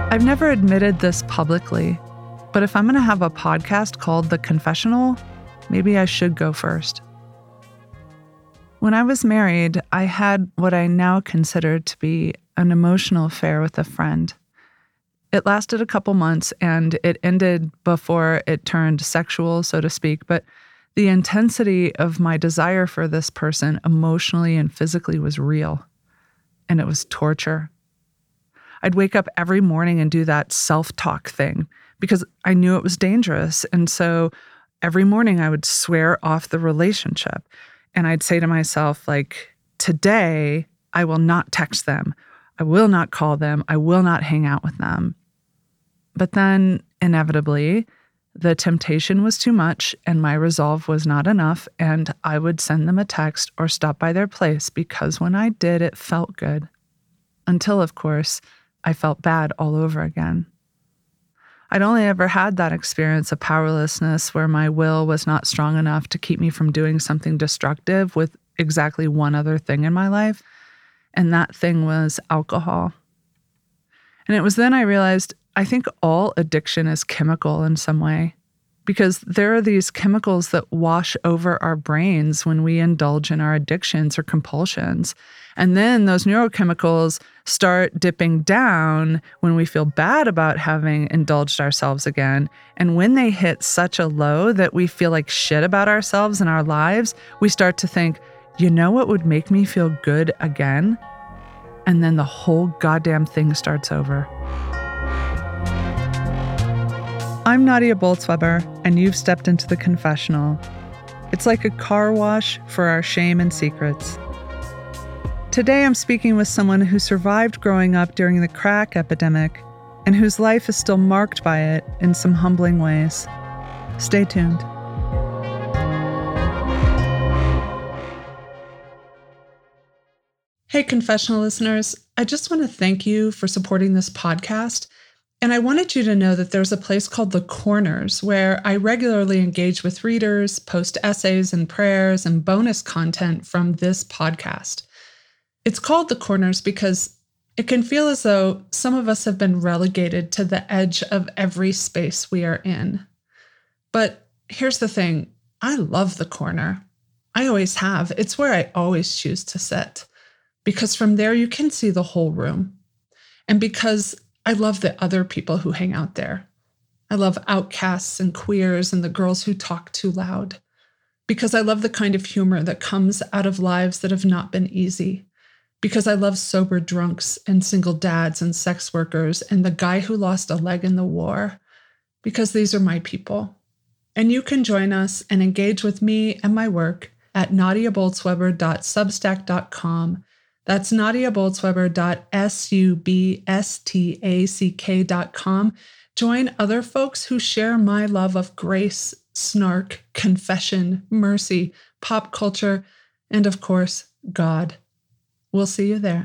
I've never admitted this publicly, but if I'm going to have a podcast called The Confessional, maybe I should go first. When I was married, I had what I now consider to be an emotional affair with a friend. It lasted a couple months and it ended before it turned sexual, so to speak, but the intensity of my desire for this person emotionally and physically was real, and it was torture. I'd wake up every morning and do that self-talk thing because I knew it was dangerous, and so every morning I would swear off the relationship, and I'd say to myself, like, today I will not text them, I will not call them, I will not hang out with them. But then, inevitably, the temptation was too much and my resolve was not enough, and I would send them a text or stop by their place because when I did, it felt good. Until, of course, I felt bad all over again. I'd only ever had that experience of powerlessness where my will was not strong enough to keep me from doing something destructive with exactly one other thing in my life, and that thing was alcohol. And it was then I realized I think all addiction is chemical in some way, because there are these chemicals that wash over our brains when we indulge in our addictions or compulsions. And then those neurochemicals start dipping down when we feel bad about having indulged ourselves again. And when they hit such a low that we feel like shit about ourselves and our lives, we start to think, you know what would make me feel good again? And then the whole goddamn thing starts over. I'm Nadia Bolz-Weber, and you've stepped into The Confessional. It's like a car wash for our shame and secrets. Today I'm speaking with someone who survived growing up during the crack epidemic and whose life is still marked by it in some humbling ways. Stay tuned. Hey, Confessional listeners, I just want to thank you for supporting this podcast. And I wanted you to know that there's a place called The Corners where I regularly engage with readers, post essays and prayers and bonus content from this podcast. It's called The Corners because it can feel as though some of us have been relegated to the edge of every space we are in. But here's the thing, I love The Corner. I always have. It's where I always choose to sit. Because from there you can see the whole room. And because I love the other people who hang out there. I love outcasts and queers and the girls who talk too loud. Because I love the kind of humor that comes out of lives that have not been easy. Because I love sober drunks and single dads and sex workers and the guy who lost a leg in the war. Because these are my people. And you can join us and engage with me and my work at nadiaboltzweber.substack.com. That's nadiaboltzweber.substack.com. Join other folks who share my love of grace, snark, confession, mercy, pop culture, and of course, God. We'll see you there.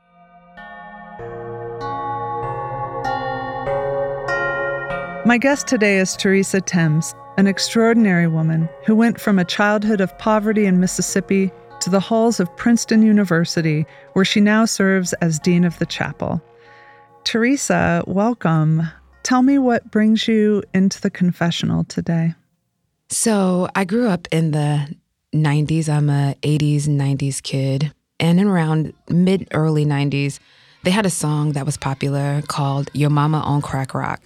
My guest today is Teresa Timms, an extraordinary woman who went from a childhood of poverty in Mississippi to the halls of Princeton University, where she now serves as Dean of the Chapel. Teresa, welcome. Tell me what brings you into the confessional today. So I grew up in the 90s. I'm a 80s and 90s kid. And in around mid-early 90s, they had a song that was popular called Your Mama on Crack Rock.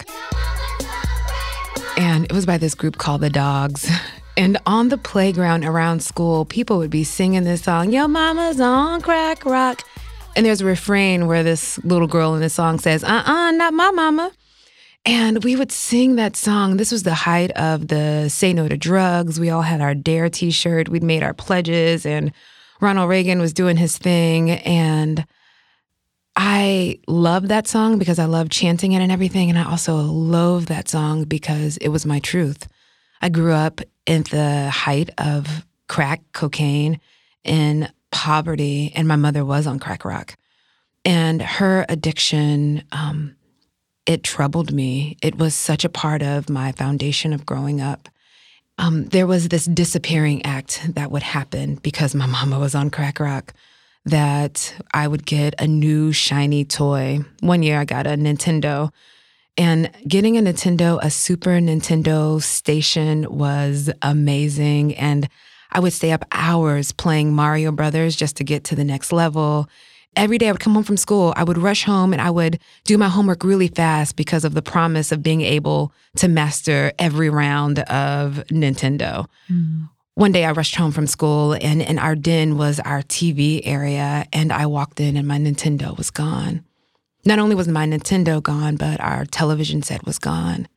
And it was by this group called The Dogs. And on the playground around school, people would be singing this song, Your mama's on crack rock. And there's a refrain where this little girl in the song says, not my mama. And we would sing that song. This was the height of the Say No to Drugs. We all had our DARE t-shirt. We'd made our pledges, and Ronald Reagan was doing his thing. And I loved that song because I loved chanting it and everything. And I also loathed that song because it was my truth. I grew up in the height of crack cocaine in poverty, and my mother was on crack rock. And her addiction, it troubled me. It was such a part of my foundation of growing up. There was this disappearing act that would happen because my mama was on crack rock that I would get a new shiny toy. One year I got a Nintendo. And getting a Nintendo, a Super Nintendo station was amazing. And I would stay up hours playing Mario Brothers just to get to the next level. Every day I would come home from school, I would rush home and I would do my homework really fast because of the promise of being able to master every round of Nintendo. One day I rushed home from school and in our den was our TV area, and I walked in and my Nintendo was gone. Not only was my Nintendo gone, but our television set was gone.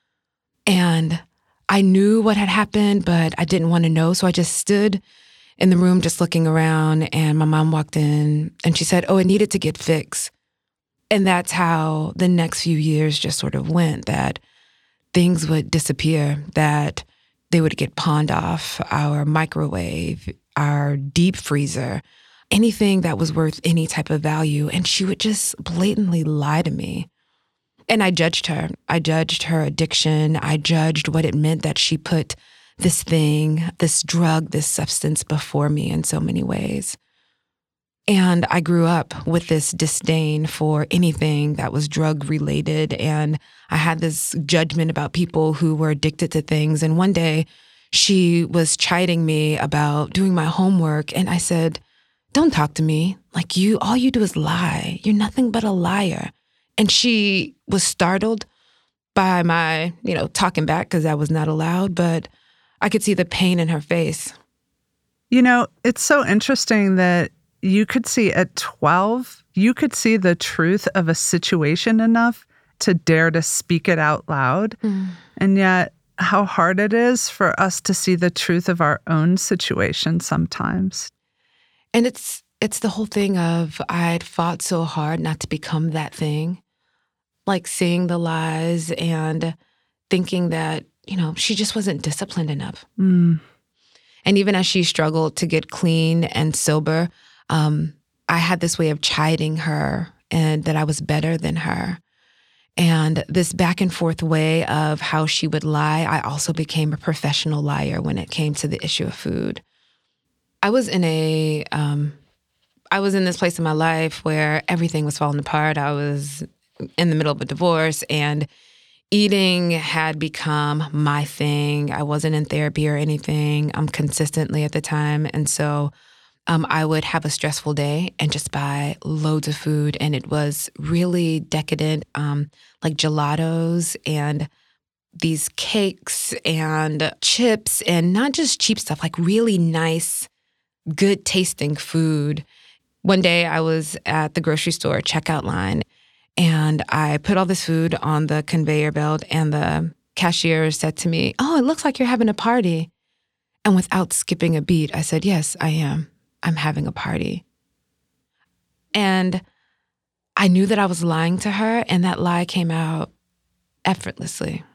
And I knew what had happened, but I didn't want to know, so I just stood in the room just looking around, and my mom walked in and she said, oh, it needed to get fixed. And that's how the next few years just sort of went, that things would disappear, that they would get pawned off, our microwave, our deep freezer, anything that was worth any type of value. And she would just blatantly lie to me. And I judged her. I judged her addiction. I judged what it meant that she put this thing, this drug, this substance before me in so many ways. And I grew up with this disdain for anything that was drug related. And I had this judgment about people who were addicted to things. And one day she was chiding me about doing my homework. And I said, don't talk to me. Like all you do is lie. You're nothing but a liar. And she was startled by my, talking back because that was not allowed. But I could see the pain in her face. It's so interesting that you could see at 12, you could see the truth of a situation enough to dare to speak it out loud. And yet how hard it is for us to see the truth of our own situation sometimes. And it's the whole thing of I'd fought so hard not to become that thing, like seeing the lies and thinking that, she just wasn't disciplined enough. And even as she struggled to get clean and sober, I had this way of chiding her and that I was better than her. And this back and forth way of how she would lie, I also became a professional liar when it came to the issue of food. I was in this place in my life where everything was falling apart. I was in the middle of a divorce and eating had become my thing. I wasn't in therapy or anything consistently at the time. And so I would have a stressful day and just buy loads of food. And it was really decadent, like gelatos and these cakes and chips and not just cheap stuff, like really nice, good tasting food. One day I was at the grocery store checkout line and I put all this food on the conveyor belt and the cashier said to me, oh, it looks like you're having a party. And without skipping a beat, I said, yes, I am. I'm having a party. And I knew that I was lying to her, and that lie came out effortlessly.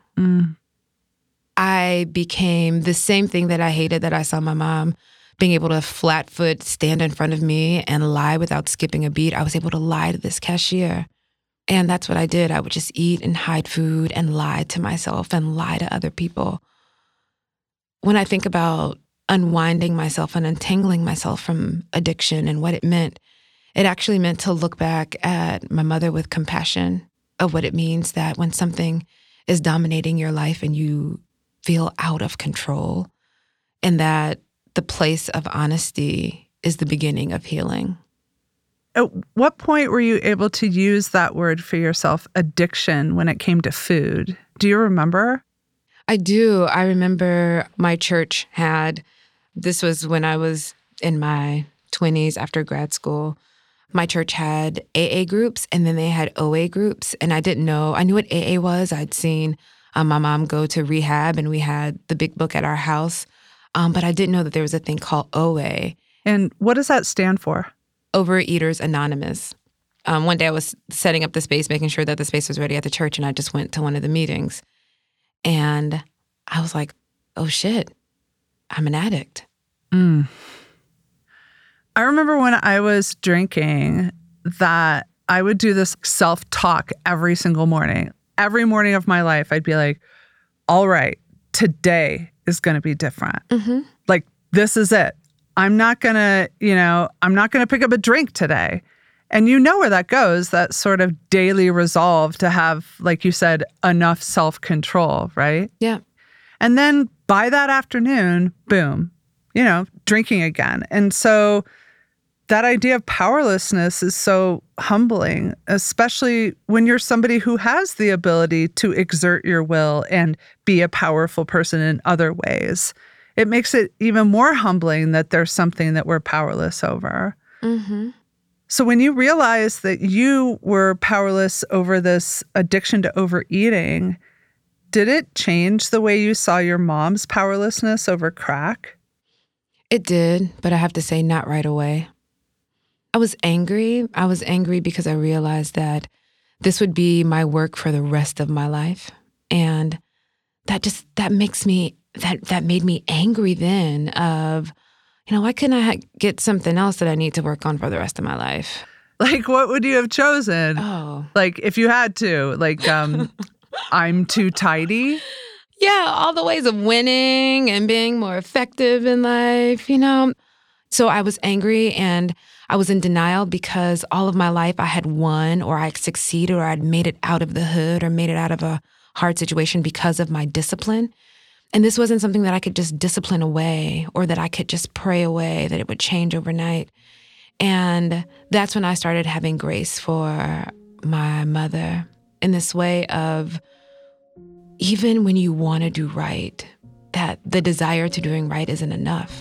I became the same thing that I hated that I saw my mom being able to flat foot stand in front of me and lie without skipping a beat. I was able to lie to this cashier. And that's what I did. I would just eat and hide food and lie to myself and lie to other people. When I think about unwinding myself and untangling myself from addiction and what it meant, it actually meant to look back at my mother with compassion of what it means that when something is dominating your life and you feel out of control, and that the place of honesty is the beginning of healing. At what point were you able to use that word for yourself, addiction, when it came to food? Do you remember? I do. I remember my church this was when I was in my 20s after grad school. My church had AA groups and then they had OA groups. And I didn't know. I knew what AA was. I'd seen my mom go to rehab and we had the big book at our house. But I didn't know that there was a thing called OA. And what does that stand for? Overeaters Anonymous. One day I was setting up the space, making sure that the space was ready at the church, and I just went to one of the meetings. And I was like, oh shit, I'm an addict. I remember when I was drinking that I would do this self-talk every single morning. Every morning of my life, I'd be like, all right, today is going to be different. Like, this is it. I'm not going to pick up a drink today. And you know where that goes, that sort of daily resolve to have, like you said, enough self-control, right? Yeah. And then by that afternoon, boom, drinking again. And so that idea of powerlessness is so humbling, especially when you're somebody who has the ability to exert your will and be a powerful person in other ways. It makes it even more humbling that there's something that we're powerless over. Mm-hmm. So when you realize that you were powerless over this addiction to overeating, did it change the way you saw your mom's powerlessness over crack? It did, but I have to say not right away. I was angry. I was angry because I realized that this would be my work for the rest of my life. And that made me angry then of, why couldn't I get something else that I need to work on for the rest of my life? Like, what would you have chosen? Oh. Like, if you had to, like, I'm too tidy? Yeah, all the ways of winning and being more effective in life, So I was angry and I was in denial because all of my life I had won or I succeeded or I'd made it out of the hood or made it out of a hard situation because of my discipline. And this wasn't something that I could just discipline away or that I could just pray away, that it would change overnight. And that's when I started having grace for my mother in this way of, even when you want to do right, that the desire to doing right isn't enough.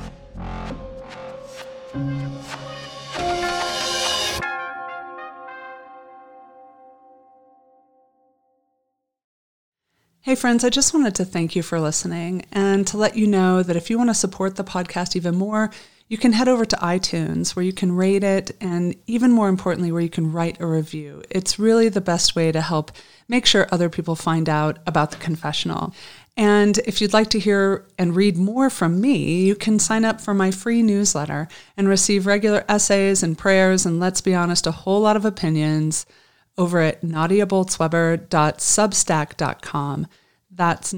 Hey friends, I just wanted to thank you for listening and to let you know that if you want to support the podcast even more, you can head over to iTunes where you can rate it and even more importantly, where you can write a review. It's really the best way to help make sure other people find out about The Confessional. And if you'd like to hear and read more from me, you can sign up for my free newsletter and receive regular essays and prayers and, let's be honest, a whole lot of opinions over at nadiaboltzweber.substack.com. That's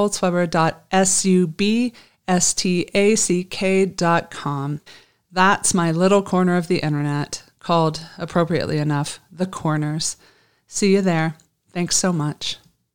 nadiaboltzweber.substack.com. That's my little corner of the internet, called, appropriately enough, The Corners. See you there. Thanks so much.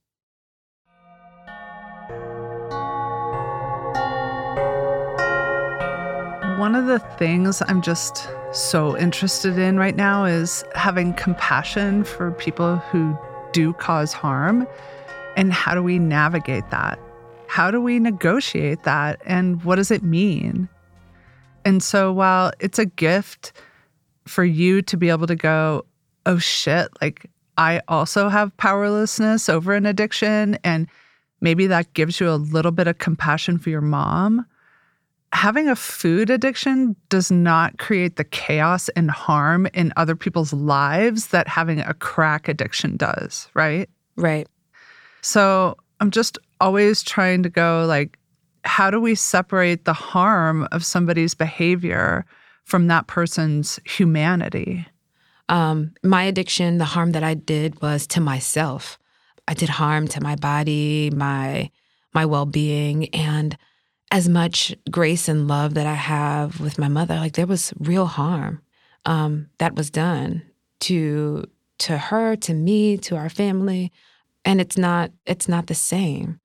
One of the things I'm just so interested in right now is having compassion for people who do cause harm. And how do we navigate that? How do we negotiate that? And what does it mean? And so while it's a gift for you to be able to go, oh shit, like I also have powerlessness over an addiction, and maybe that gives you a little bit of compassion for your mom, having a food addiction does not create the chaos and harm in other people's lives that having a crack addiction does, right? Right. So I'm just always trying to go, like, how do we separate the harm of somebody's behavior from that person's humanity? My addiction, the harm that I did was to myself. I did harm to my body, my well-being, and as much grace and love that I have with my mother, like there was real harm that was done to her, to me, to our family, and it's not the same.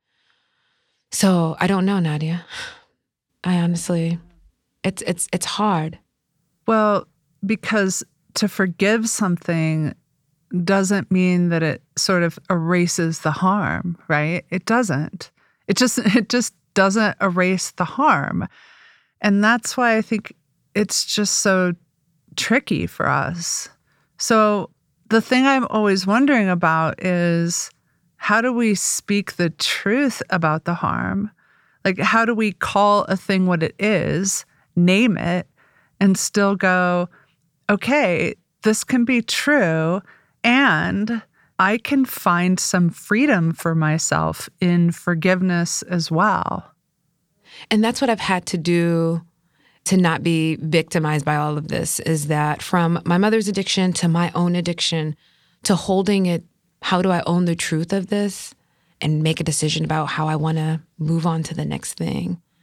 So I don't know, Nadia. I honestly, it's hard. Well, because to forgive something doesn't mean that it sort of erases the harm, right? It doesn't. It just doesn't erase the harm. And that's why I think it's just so tricky for us. So the thing I'm always wondering about is, how do we speak the truth about the harm? Like, how do we call a thing what it is, name it, and still go, okay, this can be true, and I can find some freedom for myself in forgiveness as well. And that's what I've had to do to not be victimized by all of this, is that from my mother's addiction to my own addiction to holding it, how do I own the truth of this and make a decision about how I want to move on to the next thing?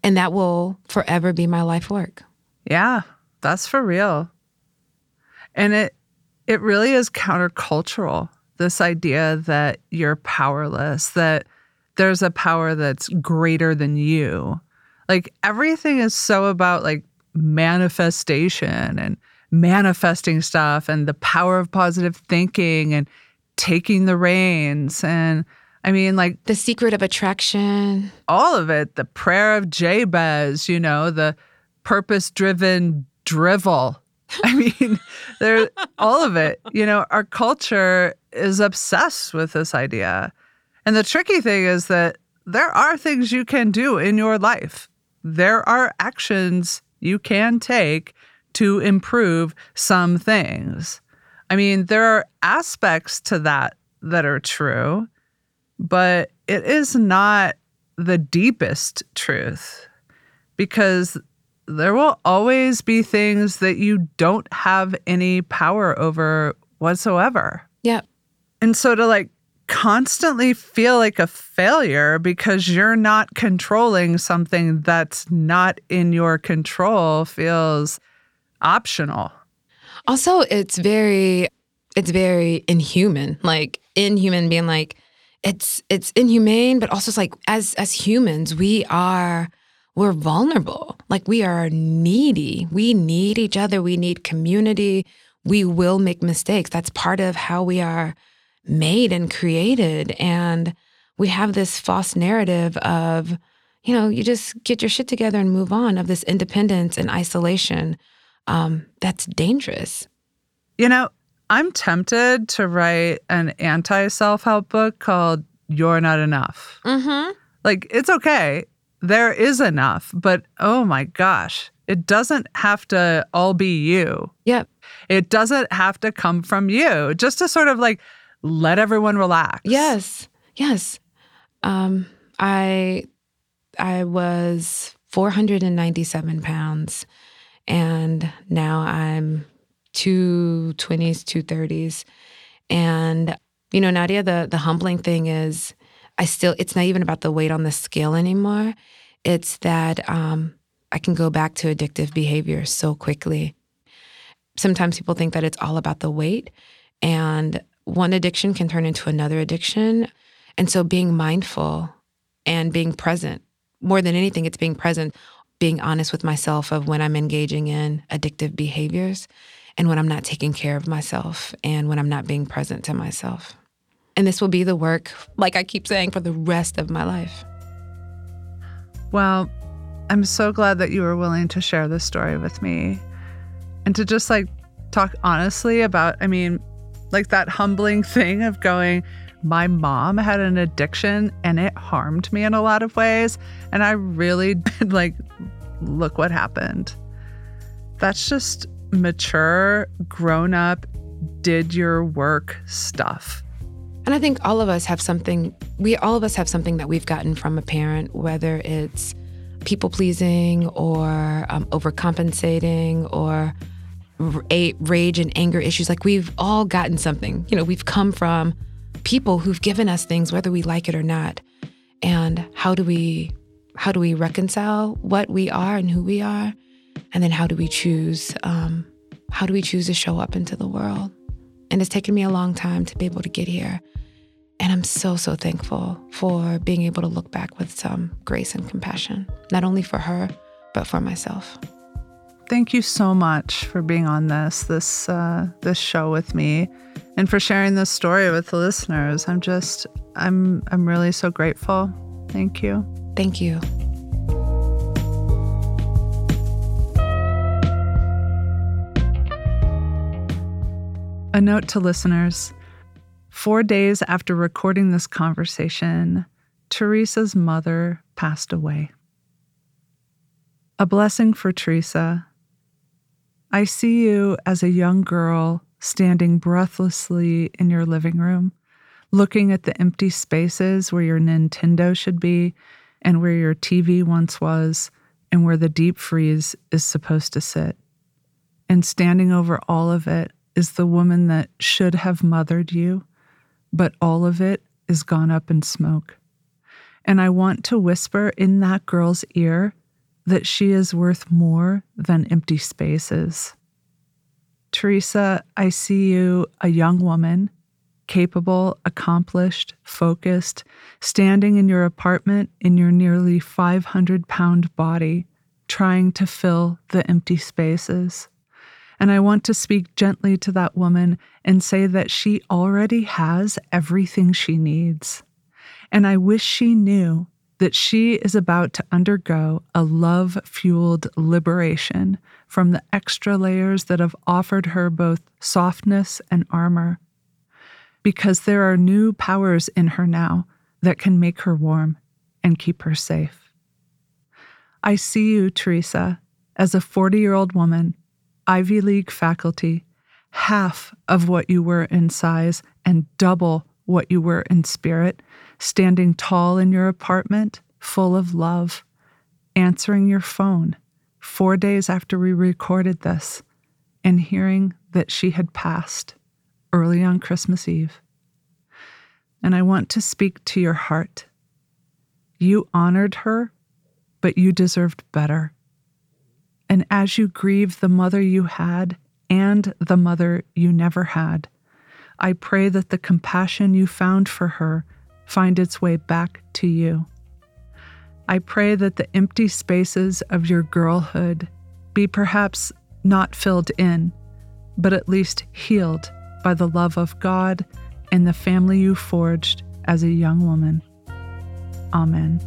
And that will forever be my life work. Yeah, that's for real. And it really is countercultural, this idea that you're powerless, that there's a power that's greater than you. Like everything is so about like manifestation and manifesting stuff and the power of positive thinking and taking the reins. And I mean, like the secret of attraction, all of it, the prayer of Jabez, the purpose-driven drivel. I mean, there, all of it, our culture is obsessed with this idea. And the tricky thing is that there are things you can do in your life. There are actions you can take to improve some things. I mean, there are aspects to that are true, but it is not the deepest truth, because there will always be things that you don't have any power over whatsoever. Yep. And so to like constantly feel like a failure because you're not controlling something that's not in your control feels optional. Also, it's very inhuman. Like inhuman being like, it's inhumane, but also it's like as humans, we're vulnerable. Like we are needy. We need each other. We need community. We will make mistakes. That's part of how we are made and created. And we have this false narrative of, you just get your shit together and move on, of this independence and isolation. That's dangerous. I'm tempted to write an anti-self-help book called You're Not Enough. Mm-hmm. Like, it's okay. There is enough, but oh my gosh, it doesn't have to all be you. Yep. It doesn't have to come from you, just to sort of like let everyone relax. Yes. Yes. I was 497 pounds, and now I'm 220s, 230s. And, Nadia, the humbling thing is it's not even about the weight on the scale anymore. It's that I can go back to addictive behavior so quickly. Sometimes people think that it's all about the weight, and one addiction can turn into another addiction. And so being mindful and being present, more than anything, it's being present, being honest with myself of when I'm engaging in addictive behaviors and when I'm not taking care of myself and when I'm not being present to myself. And this will be the work, like I keep saying, for the rest of my life. Well, I'm so glad that you were willing to share this story with me and to just like talk honestly about, like that humbling thing of going, my mom had an addiction and it harmed me in a lot of ways. And I really did look what happened. That's just mature, grown up, did your work stuff. And I think all of us have something that we've gotten from a parent, whether it's people pleasing or overcompensating or rage and anger issues. Like we've all gotten something. We've come from people who've given us things, whether we like it or not. And how do we reconcile what we are and who we are? And then how do we choose to show up into the world? And it's taken me a long time to be able to get here. And I'm so, so thankful for being able to look back with some grace and compassion, not only for her, but for myself. Thank you so much for being on this show with me and for sharing this story with the listeners. I'm really so grateful. Thank you. Thank you. A note to listeners. 4 days after recording this conversation, Teresa's mother passed away. A blessing for Teresa. I see you as a young girl standing breathlessly in your living room, looking at the empty spaces where your Nintendo should be and where your TV once was and where the deep freeze is supposed to sit. And standing over all of it is the woman that should have mothered you, but all of it is gone up in smoke. And I want to whisper in that girl's ear that she is worth more than empty spaces. Teresa, I see you, a young woman, capable, accomplished, focused, standing in your apartment in your nearly 500-pound body, trying to fill the empty spaces. And I want to speak gently to that woman and say that she already has everything she needs. And I wish she knew that she is about to undergo a love-fueled liberation from the extra layers that have offered her both softness and armor. Because there are new powers in her now that can make her warm and keep her safe. I see you, Teresa, as a 40-year-old woman, Ivy League faculty, half of what you were in size and double what you were in spirit, standing tall in your apartment, full of love, answering your phone 4 days after we recorded this, and hearing that she had passed early on Christmas Eve. And I want to speak to your heart. You honored her, but you deserved better. And as you grieve the mother you had and the mother you never had, I pray that the compassion you found for her find its way back to you. I pray that the empty spaces of your girlhood be perhaps not filled in, but at least healed by the love of God and the family you forged as a young woman. Amen.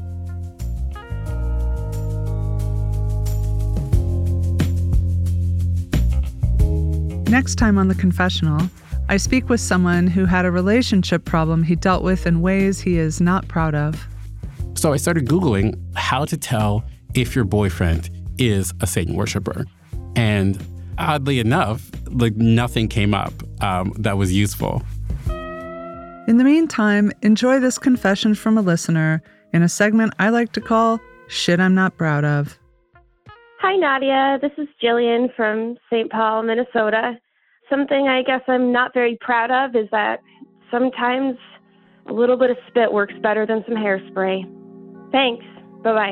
Next time on The Confessional, I speak with someone who had a relationship problem he dealt with in ways he is not proud of. So I started Googling how to tell if your boyfriend is a Satan worshiper. And oddly enough, nothing came up that was useful. In the meantime, enjoy this confession from a listener in a segment I like to call Shit I'm Not Proud Of. Hi, Nadia. This is Jillian from St. Paul, Minnesota. Something I guess I'm not very proud of is that sometimes a little bit of spit works better than some hairspray. Thanks. Bye-bye.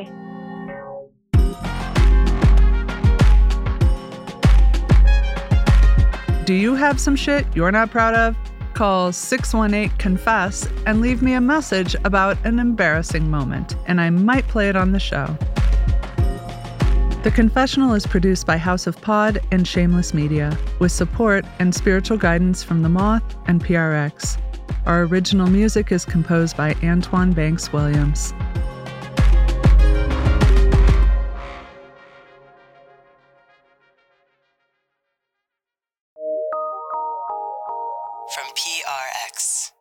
Do you have some shit you're not proud of? Call 618-CONFESS and leave me a message about an embarrassing moment, and I might play it on the show. The Confessional is produced by House of Pod and Shameless Media, with support and spiritual guidance from The Moth and PRX. Our original music is composed by Antoine Banks Williams. From PRX.